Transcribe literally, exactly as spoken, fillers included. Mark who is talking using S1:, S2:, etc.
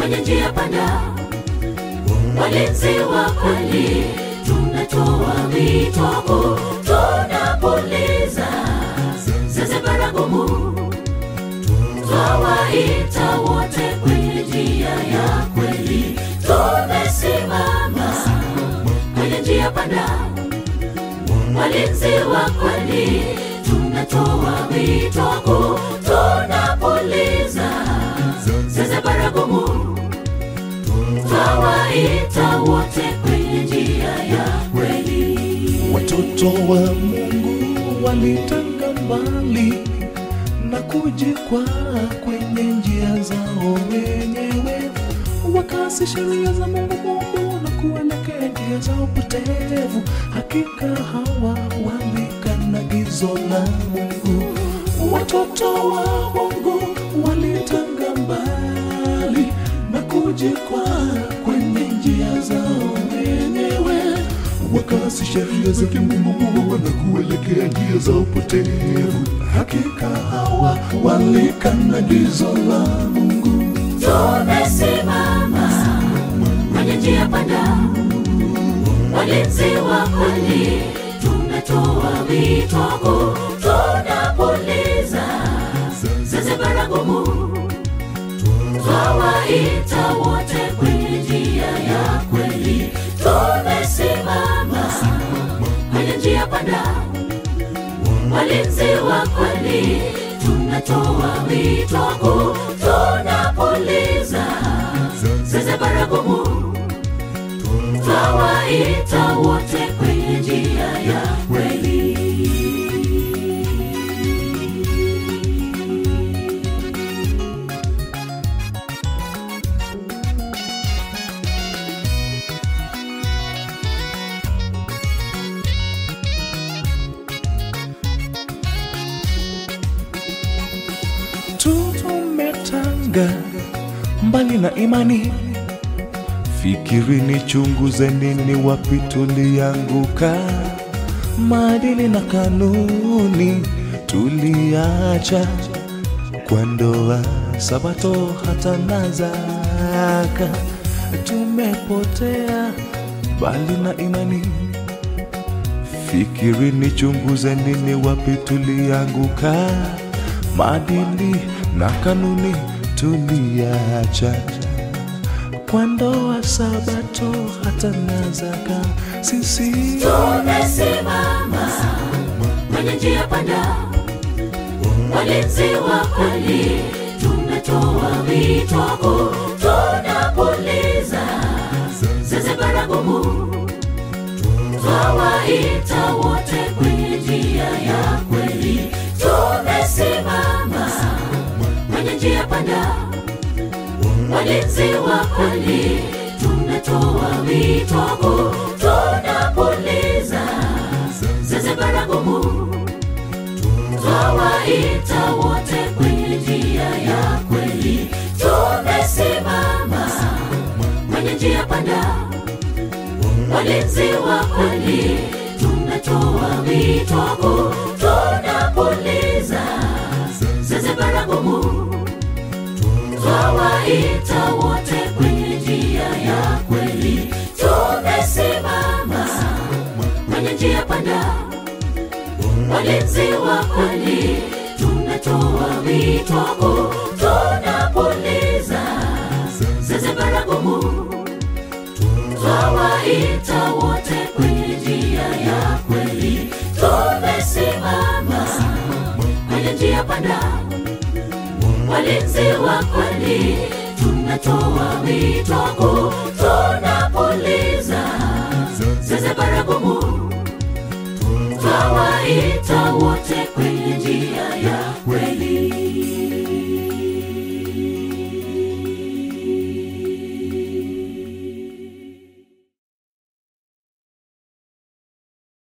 S1: kwenye njia panda, walinzi wa kweli, tunatoa wito, tunapuliza zeze baragumu, twawaita wote kwenye njia ya kweli. Tumesimama kwenye njia panda, walinzi wa kweli, tunatoa wito, tunapuliza zeze baragumu, twawaita wote kwenye njia ya kweli.
S2: Watoto wa Mungu walitanga mbali na kujikwaa kwenye njia zao wenyewe, wakasi sheria za Mungu Mungu na kuelekea njia zao potevu. Hakika hawa walikana gizo la Mungu. Watoto wa Mungu walitanga mbali na kujikwaa kwenye njia zao wenyewe, wakasi sheria za Mungu Mungu na kuelekea njia zao potevu. Hakika hawa walikana gizo la Mungu.
S1: Tumesimama kwenye njia panda, walinzi wa kweli, tunatoa wito, tunapuliza zeze baragumu, twawaita wote kwenye njia ya kweli. Tumesimama kwenye njia panda, walinzi wa kweli, tunatoa wito, tunapuliza zeze baragumu, twawaita wote kwenye njia ya kweli.
S2: Tumetanga mbali na imani, fikirini, chunguzeni ni wapi tulianguka. Maadili na kanuni tuliacha, kwa ndoa, sabato hata na zaka. Tumepotea mbali na imani, fikirini, chunguzeni ni wapi tulianguka. Maadili na kanuni tuliacha, kwa ndoa, sabato hata na zaka. Sisi
S1: tumesimama kwenye njia panda, walinzi wa kweli, tunatoa wito, tunapuliza zeze baragumu, twawaita wote kwenye njia ya kweli. Tumesimama kwenye njia panda, walinzi wa kweli, tunatoa wito, tunapuliza zeze baragumu, twawaita wote kwenye njia ya kweli. Tumesimama kwenye njia panda, walinzi wa kweli, tunatoa wito, tunapuliza zeze baragumu, twawaita wote kwenye njia ya kweli. Tumesimama kwenye njia panda, walinzi wa kweli, tunatoa wito, tunapuliza zeze baragumu, twawaita wote kwenye njia ya kweli. Tumesimama kwenye njia panda, walinzi wa kweli, tunatoa wito, tunapuliza